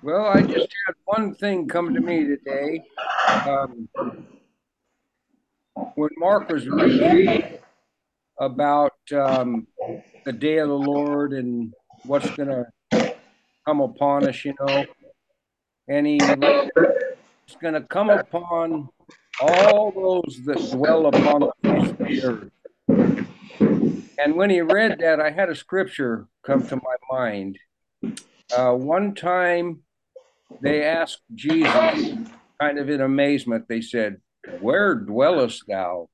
Well, I just had one thing come to me today. Um, when Mark was reading about the day of the Lord and what's going to come upon us, and he read it's going to come upon all those that dwell upon the face of the earth. And when he read that, I had a scripture come to my mind. One time they asked Jesus, kind of in amazement, they said, "Where dwellest thou?"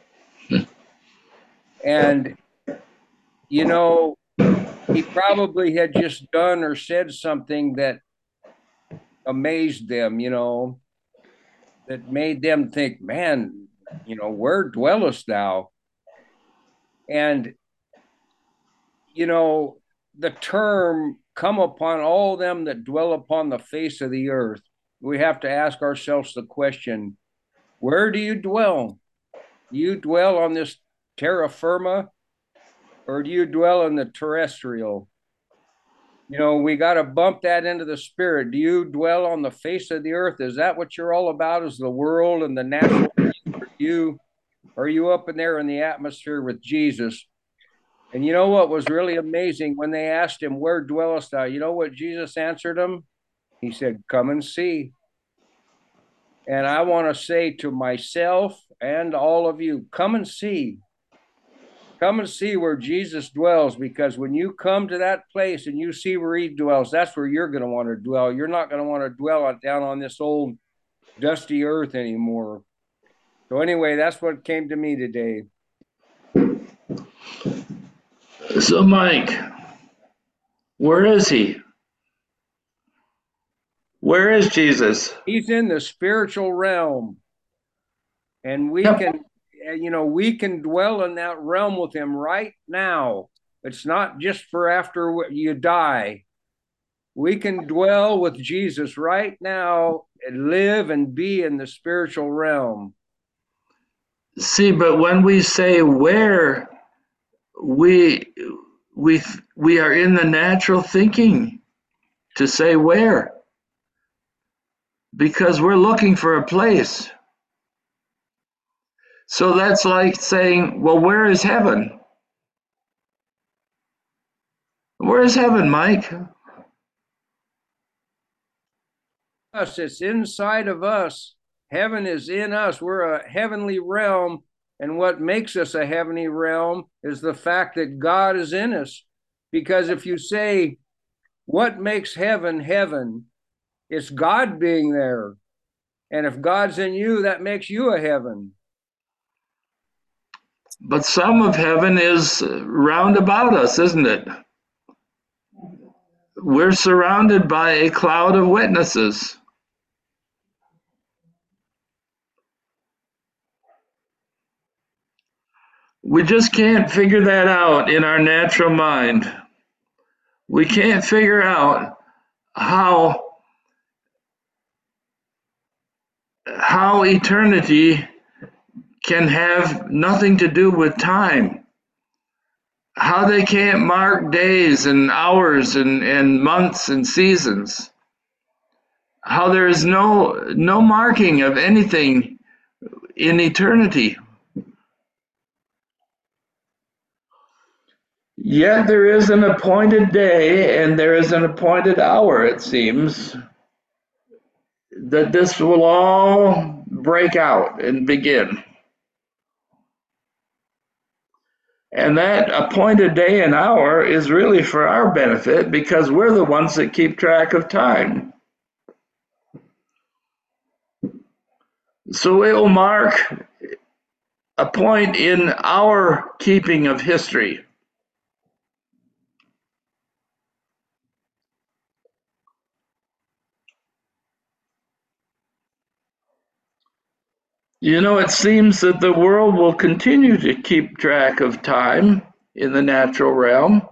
And, you know, he probably had just done or said something that amazed them, that made them think, man, where dwellest thou? And, you know, the term come upon all them that dwell upon the face of the earth, we have to ask ourselves the question, where do you dwell? Do you dwell on this terra firma or do you dwell in the terrestrial? We got to bump that into the spirit. Do you dwell on the face of the earth? Is that what you're all about? Is the world and the natural? Are you up in there in the atmosphere with Jesus? And you know what was really amazing when they asked him, "Where dwellest thou?" You know what Jesus answered them? He said, "Come and see." And I want to say to myself and all of you, come and see. Come and see where Jesus dwells, because when you come to that place and you see where he dwells, that's where you're going to want to dwell. You're not going to want to dwell down on this old dusty earth anymore. So anyway, that's what came to me today. So, Mike, where is he? Where is Jesus? He's in the spiritual realm, and Yep. we can dwell in that realm with him right now. It's not just for after you die. We can dwell with Jesus right now and live and be in the spiritual realm. See, but when we say where, we we we are in the natural thinking to say where because we're looking for a place. So that's like saying, well, where is heaven? Where is heaven, Mike? Us, it's inside of us. Heaven is in us. We're a heavenly realm. And what makes us a heavenly realm is the fact that God is in us. Because if you say, what makes heaven heaven? It's God being there. And if God's in you, that makes you a heaven. But some of heaven is round about us, isn't it? We're surrounded by a cloud of witnesses. We just can't figure that out in our natural mind. We can't figure out how how eternity can have nothing to do with time. How they can't mark days and hours and months and seasons. How there is no marking of anything in eternity. Yet there is an appointed day and there is an appointed hour, it seems, that this will all break out and begin. And that appointed day and hour is really for our benefit because we're the ones that keep track of time. So it will mark a point in our keeping of history. It seems that the world will continue to keep track of time in the natural realm,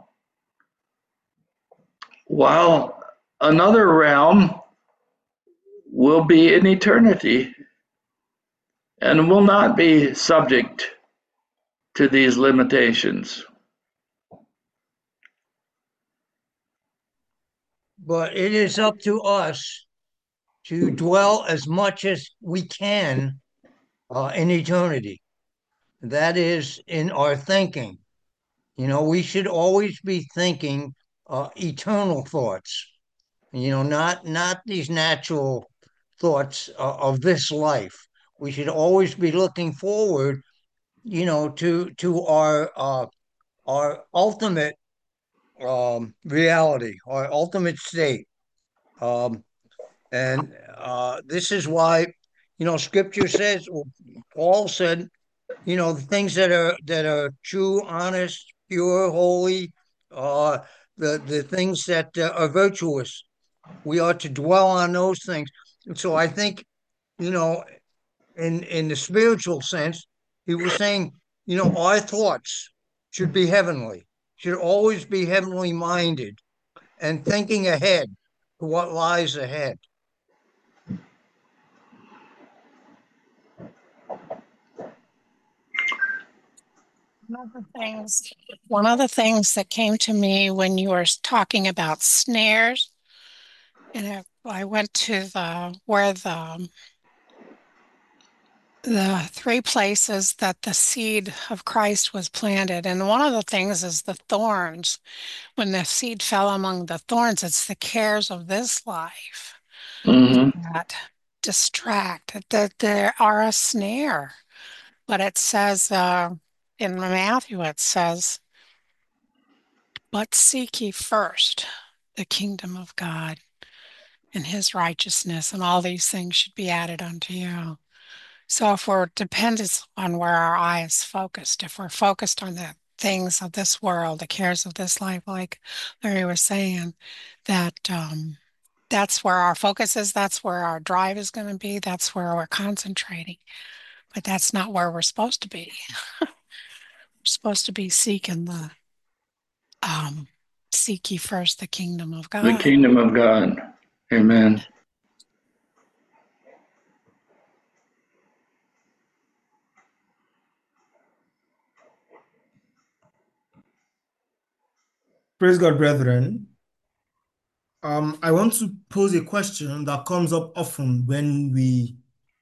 while another realm will be in eternity and will not be subject to these limitations. but it is up to us to dwell as much as we can in eternity. That is in our thinking. We should always be thinking eternal thoughts. Not these natural thoughts of this life. We should always be looking forward, to our ultimate reality, our ultimate state. Um, and this is why, Scripture says, well, Paul said, the things that are true, honest, pure, holy, uh, the things that are virtuous. We ought to dwell on those things. And so I think, you know, in the spiritual sense, he was saying, our thoughts should be heavenly, should always be heavenly minded and thinking ahead to what lies ahead. One of the things that came to me when you were talking about snares, and I went to where the three places that the seed of Christ was planted. And one of the things is the thorns. When the seed fell among the thorns, it's the cares of this life Hmm. that distract, that there are a snare. But it says in Matthew, it says, but seek ye first the kingdom of God and his righteousness, and all these things should be added unto you. So if we're dependent on where our eye is focused, if we're focused on the things of this world, the cares of this life, like Larry was saying, that that's where our focus is, that's where our drive is going to be, that's where we're concentrating. But that's not where we're supposed to be. We're supposed to be um, seek ye first the kingdom of The God. kingdom of God. Amen. Praise God, brethren. I want to pose a question that comes up often when we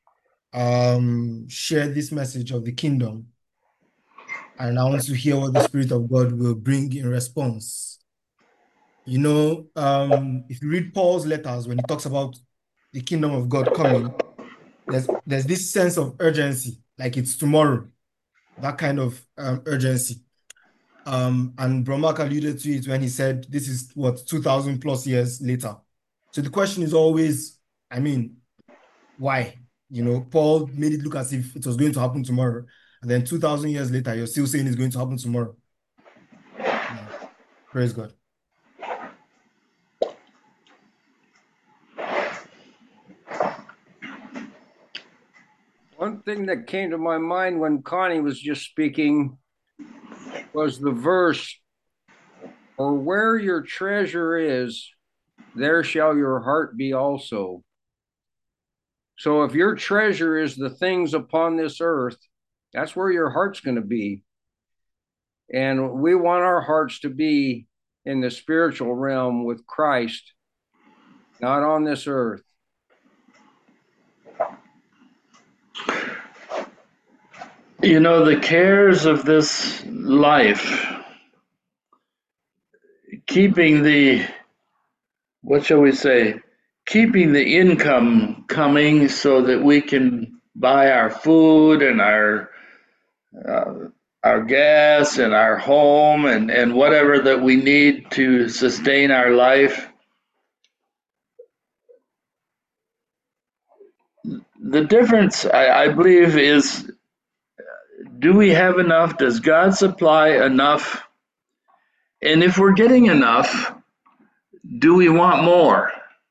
share this message of the kingdom. And I want to hear what the Spirit of God will bring in response. If you read Paul's letters, when he talks about the kingdom of God coming, there's this sense of urgency, like it's tomorrow, that kind of urgency. And Bromak alluded to it when he said this is 2,000 plus years later. So the question is always, why? Paul made it look as if it was going to happen tomorrow. And then 2,000 years later, you're still saying it's going to happen tomorrow. Yeah. Praise God. One thing that came to my mind when Connie was just speaking was the verse, "For where your treasure is, there shall your heart be also." So if your treasure is the things upon this earth, that's where your heart's going to be. And we want our hearts to be in the spiritual realm with Christ, not on this earth. The cares of this life, keeping what shall we say, keeping the income coming so that we can buy our food and uh, our gas and our home and whatever that we need to sustain our life. The difference, I believe, is do we have enough? Does God supply enough? And if we're getting enough, do we want more?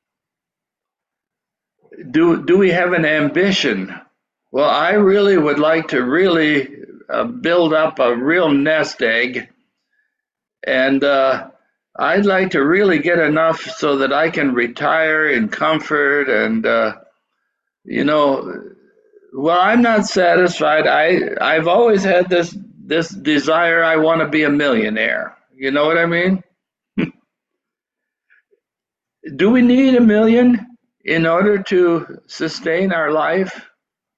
Do we have an ambition? Well, I really would like to really build up a real nest egg, and I'd like to really get enough so that I can retire in comfort and well, I'm not satisfied. I've always had this desire. I want to be a millionaire. You know what I mean? Do we need 1,000,000 in order to sustain our life?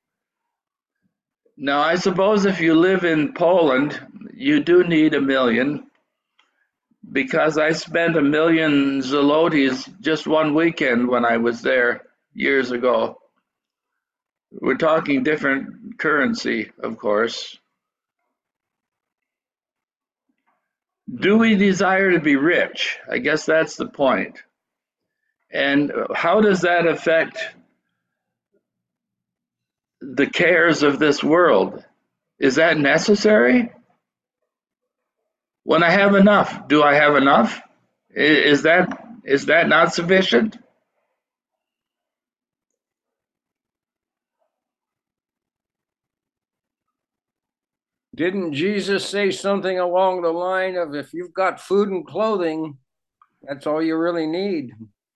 Now, I suppose if you live in Poland, you do need 1,000,000, because I spent 1,000,000 zlotys just one weekend when I was there years ago. We're talking different currency, of course. Do we desire to be rich? I guess that's the point. And how does that affect the cares of this world? Is that necessary? When I have enough, do I have enough? Is that not sufficient? Didn't Jesus say something along the line of, if you've got food and clothing, that's all you really need?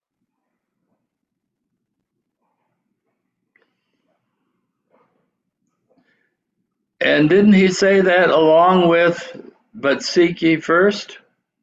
And didn't he say that along with, but seek ye first?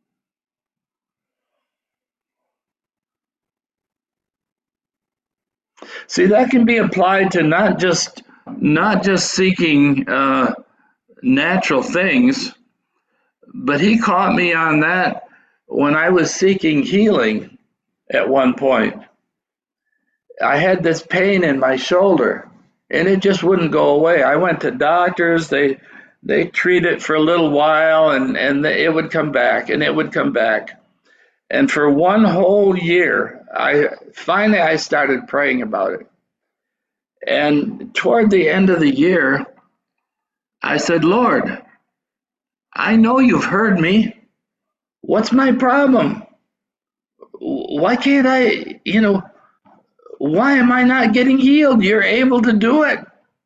See, that can be applied to not just seeking natural things, but he caught me on that when I was seeking healing at one point. I had this pain in my shoulder, and it just wouldn't go away. I went to doctors, they treat it for a little while, and it would come back, and it would come back. And for one whole year, I started praying about it. And toward the end of the year, I said, Lord, I know you've heard me. What's my problem? Why can't I, why am I not getting healed? You're able to do it.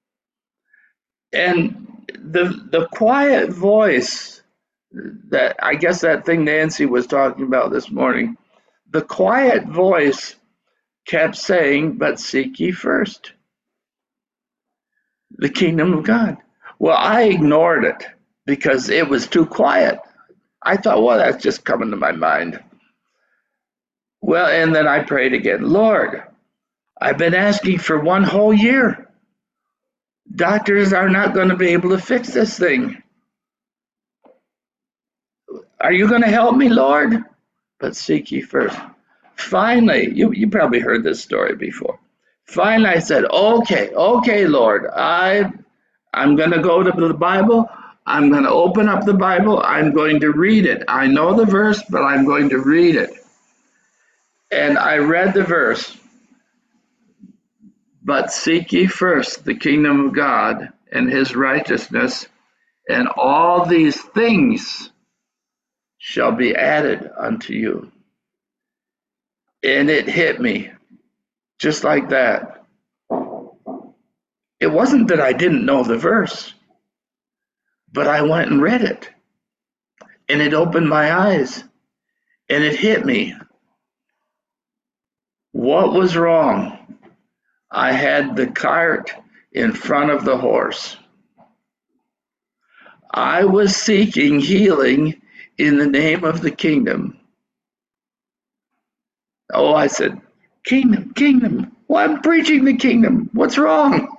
And the quiet voice, that I guess that thing Nancy was talking about this morning, the quiet voice kept saying, but seek ye first the kingdom of God. Well, I ignored it because it was too quiet. I thought, well, that's just coming to my mind. Well, and then I prayed again, Lord, I've been asking for one whole year. Doctors are not going to be able to fix this thing. Are you going to help me, Lord? But seek ye first. Finally, you probably heard this story before. Finally, I said, okay, Lord, I'm going to go to the Bible. I'm going to open up the Bible. I'm going to read it. I know the verse, but I'm going to read it. And I read the verse, but seek ye first the kingdom of God and his righteousness, and all these things shall be added unto you. And it hit me just like that. It wasn't that I didn't know the verse, but I went and read it, and it opened my eyes, and it hit me. What was wrong? I had the cart in front of the horse. I was seeking healing in the name of the kingdom. Oh, I said, kingdom. Well, I'm preaching the kingdom. What's wrong?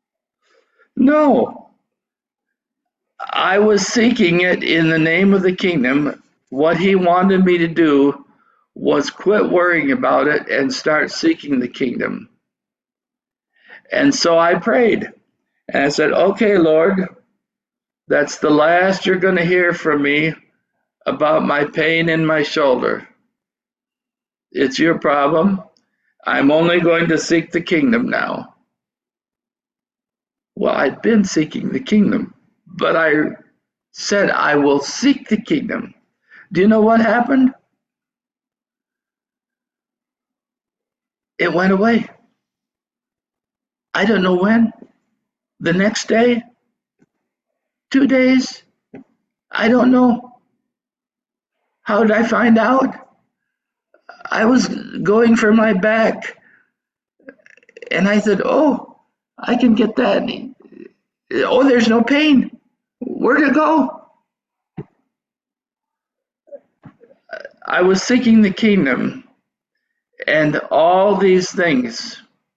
No. I was seeking it in the name of the kingdom. What he wanted me to do was quit worrying about it and start seeking the kingdom. And so I prayed. And I said, okay, Lord, that's the last you're going to hear from me about my pain in my shoulder. It's your problem. I'm only going to seek the kingdom now. Well, I'd been seeking the kingdom, but I said I will seek the kingdom. Do you know what happened? It went away. I don't know when. The next day? 2 days? I don't know. How did I find out? I was going for my back, and I said, oh, I can get that. Oh, there's no pain. Where'd it go? I was seeking the kingdom, And all these things,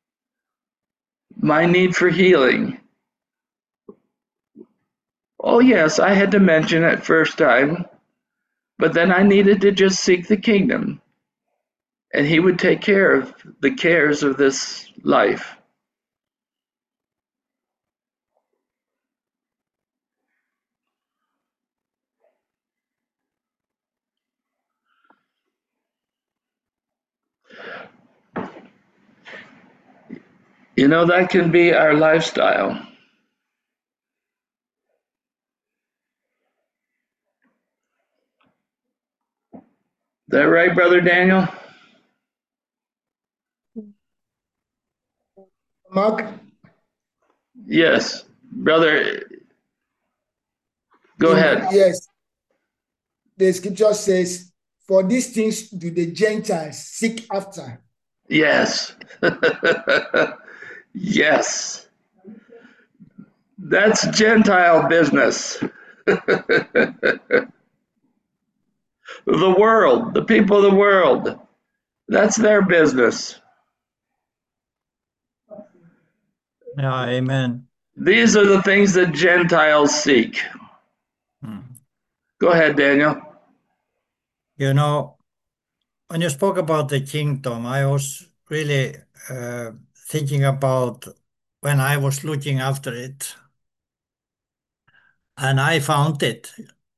my need for healing. Oh, yes, I had to mention it first time, but then I needed to just seek the kingdom, and He would take care of the cares of this life. You know, that can be our lifestyle. Is that right, Brother Daniel? Mark, Yes. Brother, go ahead. yes, the scripture says, "For these things do the Gentiles seek after." Yes. Yes. That's Gentile business. The world, the people of the world, that's their business. Yeah, amen. These are the things that Gentiles seek. Go ahead, Daniel. You know, when you spoke about the kingdom, I was really thinking about when I was looking after it, and I found it.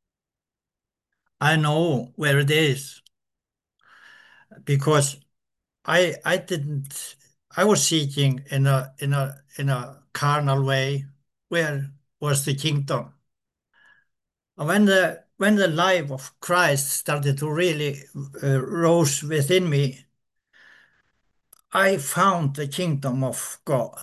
I know where it is because I didn't. I was seeking in a carnal way. Where was the kingdom? And when the life of Christ started to really rose within me, I found the kingdom of God.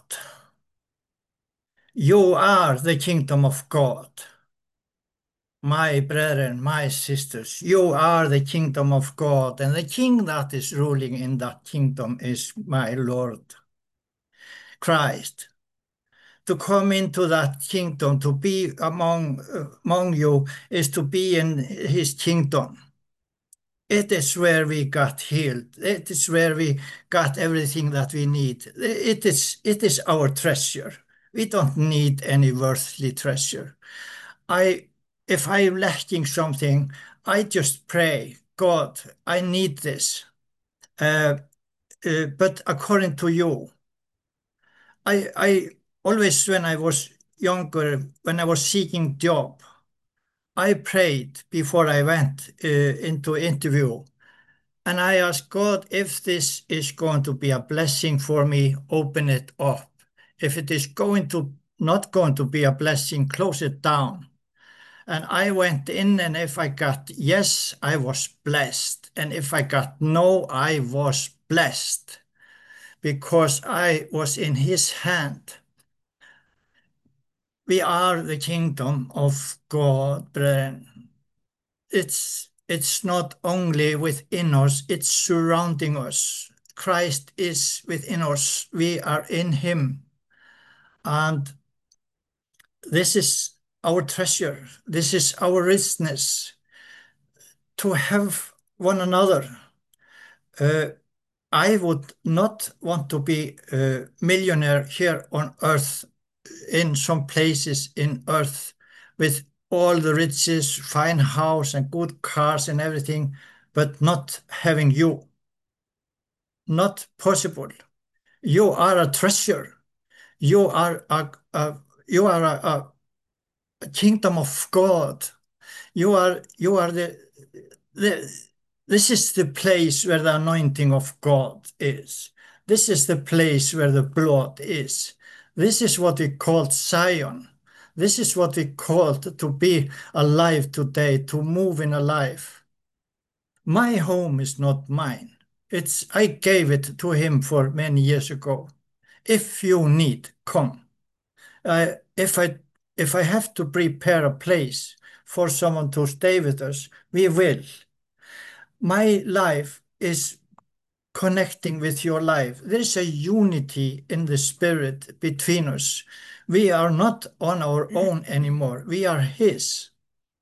You are the kingdom of God. My brethren, my sisters, you are the kingdom of God, and the king that is ruling in that kingdom is my Lord Christ. To come into that kingdom, to be among you, is to be in his kingdom. It is where we got healed. It is where we got everything that we need. It is our treasure. We don't need any worldly treasure. I if I'm lacking something, I just pray, God, I need this. Uh, but according to you, I always, when I was younger, when I was seeking job, I prayed before I went into interview. And I asked God, if this is going to be a blessing for me, open it up. If it is not going to be a blessing, close it down. And I went in, and if I got yes, I was blessed. And if I got no, I was blessed because I was in his hand. We are the kingdom of God, brethren. It's not only within us, it's surrounding us. Christ is within us. We are in him. And this is our treasure. This is our richness to have one another. I would not want to be a millionaire here on earth, in some places in earth, with all the riches, fine house and good cars and everything, but not having you. Not possible. You are a treasure. You are a kingdom of God. You are the this is the place where the anointing of God is. This is the place where the blood is. This is what we call Zion. This is what we call to be alive today, to move in a life. My home is not mine. I gave it to him for many years ago. If you need, come. If I have to prepare a place for someone to stay with us, we will. My life is connecting with your life. There is a unity in the spirit between us. We are not on our own anymore. We are his.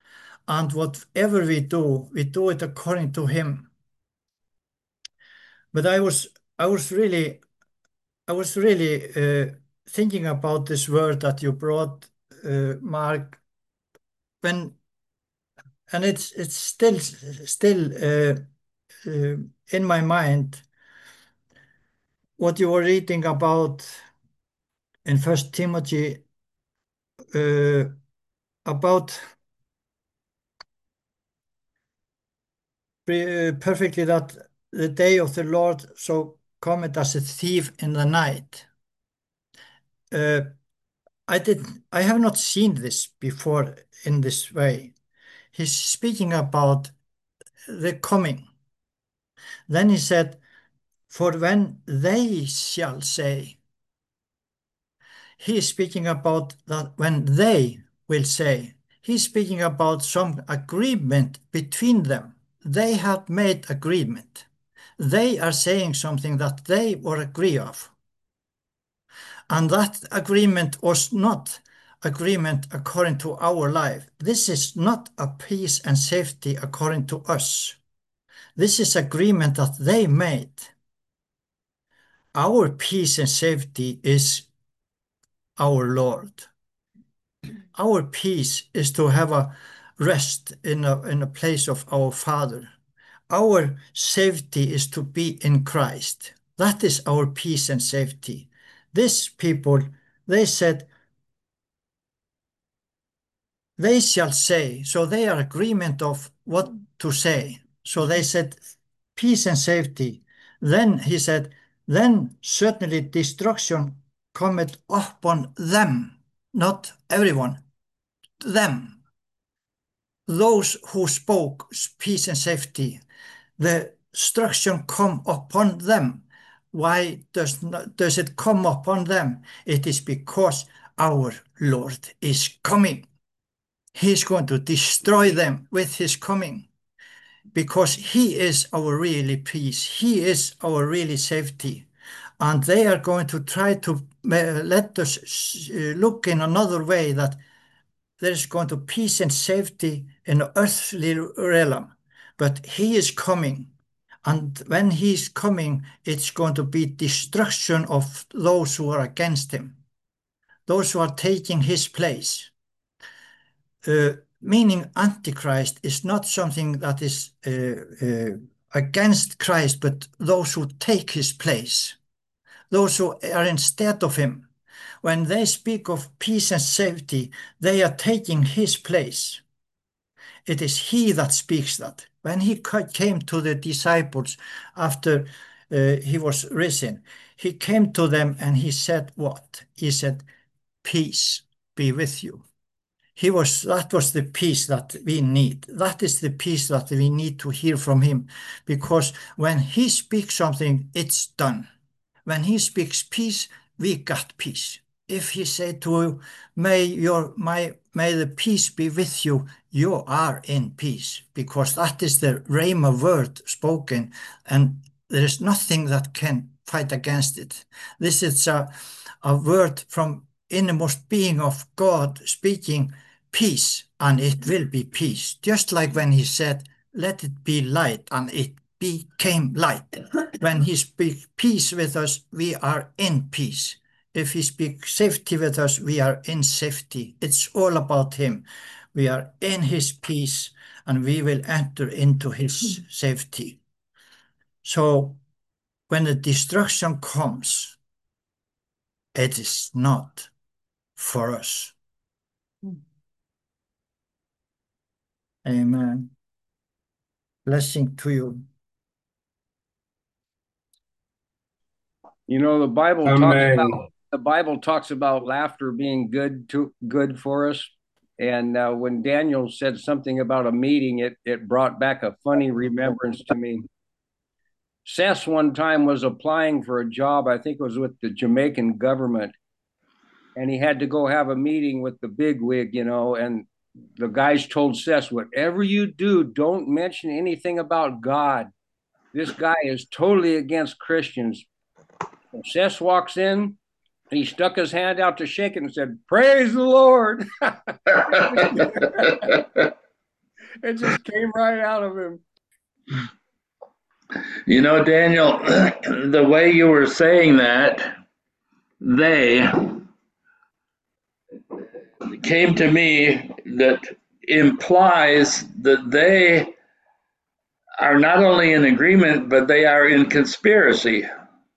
And whatever we do it according to him. But I was really thinking about this word that you brought, Mark, when and it's still in my mind what you were reading about in First Timothy, about perfectly that the day of the Lord so cometh as a thief in the night. I have not seen this before in this way. He's speaking about the coming. Then he said, for when they shall say, he is speaking about that when they will say, he's speaking about some agreement between them. They have made agreement. They are saying something that they will agree of. And that agreement was not agreement according to our life. This is not a peace and safety according to us. This is agreement that they made. Our peace and safety is our Lord. Our peace is to have a rest in a place of our Father. Our safety is to be in Christ. That is our peace and safety. These people, they said, they shall say. So they are agreement of what to say. So they said peace and safety. Then he said, then certainly destruction cometh upon them, not everyone, them. Those who spoke peace and safety, the destruction come upon them. Why does it come upon them? It is because our Lord is coming. He's going to destroy them with his coming, because he is our really peace. He is our really safety. And they are going to try to let us look in another way, that there is going to peace and safety in the earthly realm. But he is coming. And when he's coming, it's going to be destruction of those who are against him, those who are taking his place. Meaning Antichrist is not something that is against Christ, but those who take his place, those who are instead of him. When they speak of peace and safety, they are taking his place. It is he that speaks that. When he came to the disciples after he was risen, he came to them and he said what? He said, peace be with you. That was the peace that we need. That is the peace that we need to hear from him, because when he speaks something, it's done. When he speaks peace, we got peace. If he said to you, may the peace be with you, you are in peace, because that is the Rhema word spoken, and there is nothing that can fight against it. This is a word from innermost being of God speaking peace, and it will be peace. Just like when he said, let it be light, and it became light. When he speaks peace with us, we are in peace. If he speaks safety with us, we are in safety. It's all about him. We are in his peace, and we will enter into his safety. So when the destruction comes, it is not for us. Amen. Blessing to you. You know, the Amen. Bible talks about laughter being good for us. And when Daniel said something about a meeting, it brought back a funny remembrance to me. Sess one time was applying for a job, I think it was with the Jamaican government, and he had to go have a meeting with the bigwig, and the guys told Sess, whatever you do, don't mention anything about God. This guy is totally against Christians. Sess walks in, he stuck his hand out to shake it and said, praise the Lord. It just came right out of him. You know, Daniel, the way you were saying that, they came to me that implies that they are not only in agreement, but they are in conspiracy.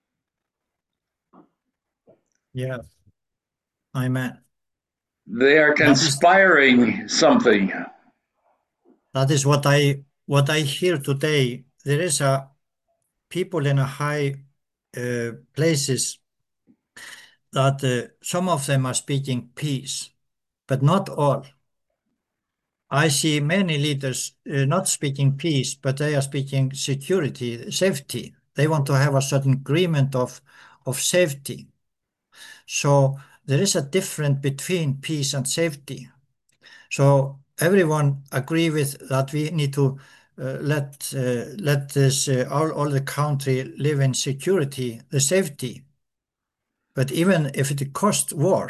Yeah. Amen. They are conspiring something. That is what I hear today. There is a people in a high places that some of them are speaking peace, but not all. I see many leaders not speaking peace, but they are speaking security, safety. They want to have a certain agreement of safety. So there is a difference between peace and safety. So everyone agree with that we need to let this all the country live in security, the safety. But even if it costs war,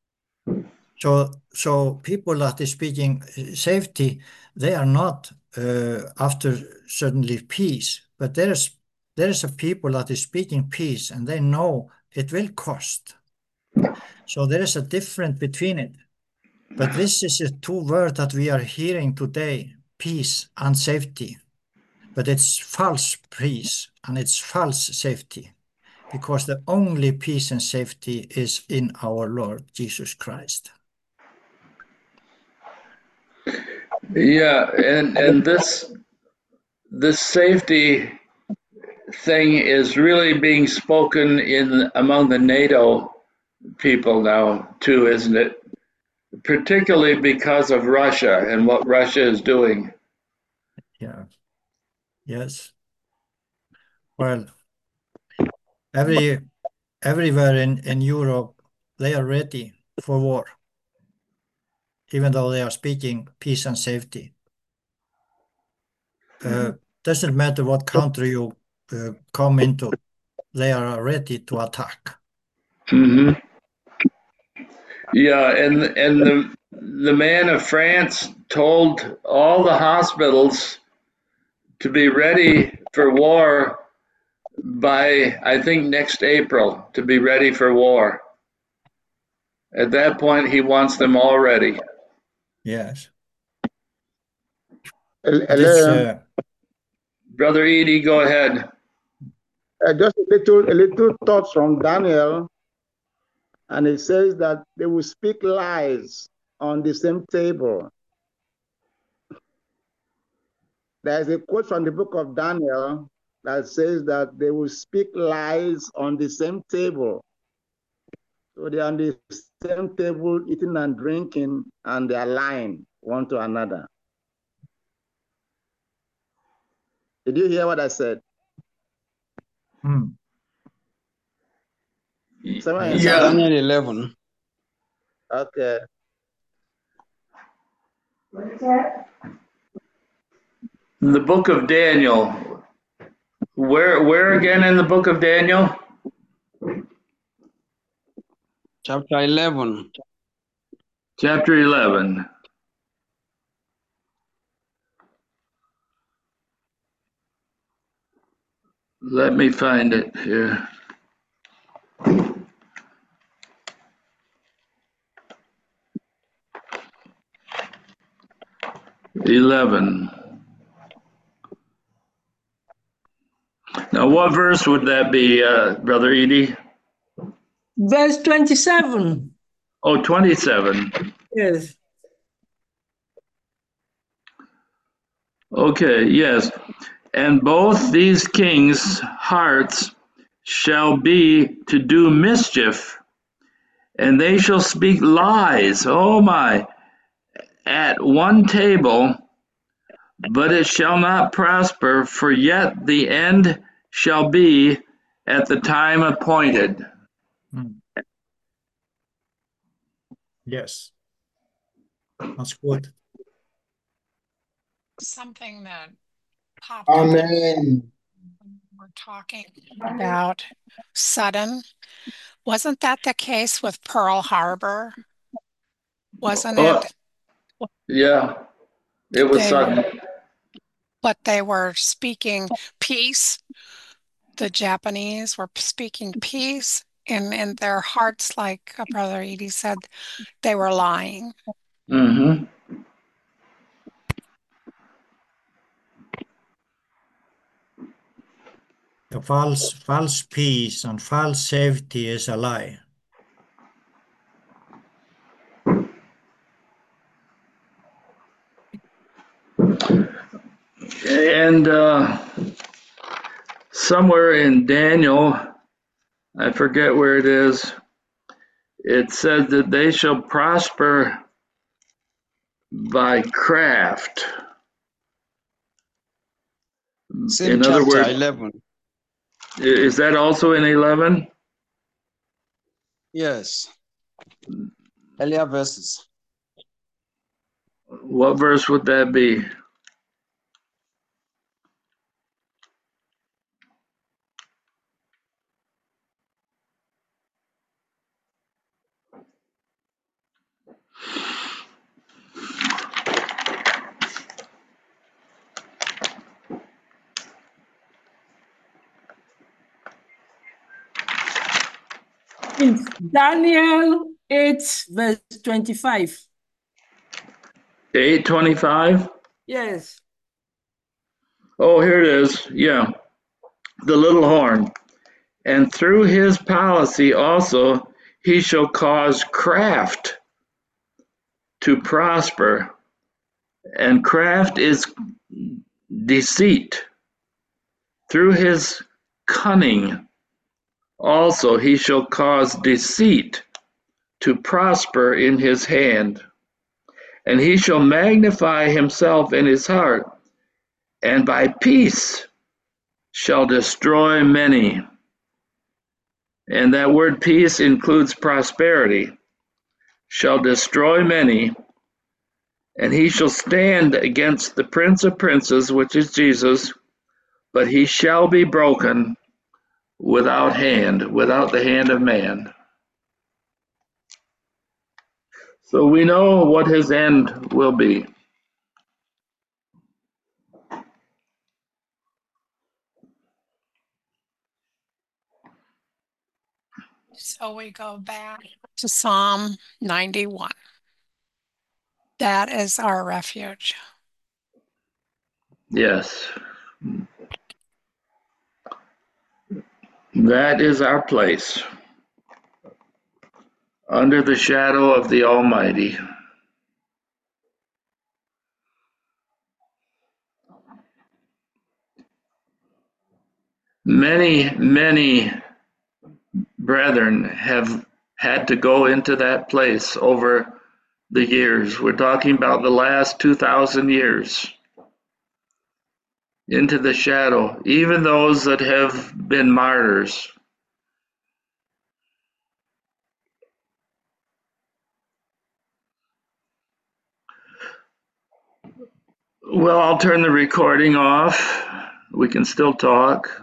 so people that is speaking safety, they are not after certainly peace, but there is a people that is speaking peace, and they know it will cost. So there is a difference between it. But this is a two words that we are hearing today, peace and safety. But it's false peace and it's false safety, because the only peace and safety is in our Lord Jesus Christ. Yeah, and this safety thing is really being spoken in among the NATO people now too, isn't it? Particularly because of Russia and what Russia is doing. Yeah. Yes. Well, everywhere in Europe, they are ready for war, even though they are speaking peace and safety. Doesn't matter what country you come into, they are ready to attack. Mm-hmm. Yeah, and the man of France told all the hospitals to be ready for war by, I think, next April, to be ready for war. At that point, he wants them all ready. Yes. Hello. Brother Edie, go ahead. Just a little thoughts from Daniel, and it says that they will speak lies on the same table. There's a quote from the book of Daniel that says that they will speak lies on the same table. So they're on the same table, eating and drinking, and they're lying one to another. Did you hear what I said? Yeah. Daniel 11. Okay. The book of Daniel. Where again in the book of Daniel? Chapter 11. Chapter 11. Let me find it here. Eleven. Now, what verse would that be, Brother Edie? Verse 27. Oh, 27. Yes. Okay, yes. And both these kings' hearts shall be to do mischief, and they shall speak lies, oh my, at one table, but it shall not prosper, for yet the end shall be at the time appointed. Yes. That's good. Something that popped up Amen. when we're talking about sudden. Wasn't that the case with Pearl Harbor? Wasn't Oh, it? yeah, it was They sudden. but they were speaking peace. The Japanese were speaking peace, and in their hearts, like Brother Edie said, they were lying. Mm-hmm. The false peace and false safety is a lie. And somewhere in Daniel, I forget where it is, it said that they shall prosper by craft. Same In other chapter words, 11. is that also in 11? Yes. Earlier verses. What verse would that be? It's Daniel 8, verse 25. 8:25? Yes. Oh, here it is. Yeah, the little horn. And through his policy also he shall cause craft to prosper. And craft is deceit. Through his cunning also he shall cause deceit to prosper in his hand. And he shall magnify himself in his heart, and by peace shall destroy many. And that word peace includes prosperity. Shall destroy many, and he shall stand against the Prince of Princes, which is Jesus, but he shall be broken without the hand of man. So we know what his end will be. So we go back to Psalm 91. That is our refuge. Yes. That is our place, under the shadow of the Almighty. Many brethren have had to go into that place over the years. We're talking about the last 2,000 years. Into the shadow, even those that have been martyrs. Well, I'll turn the recording off. We can still talk.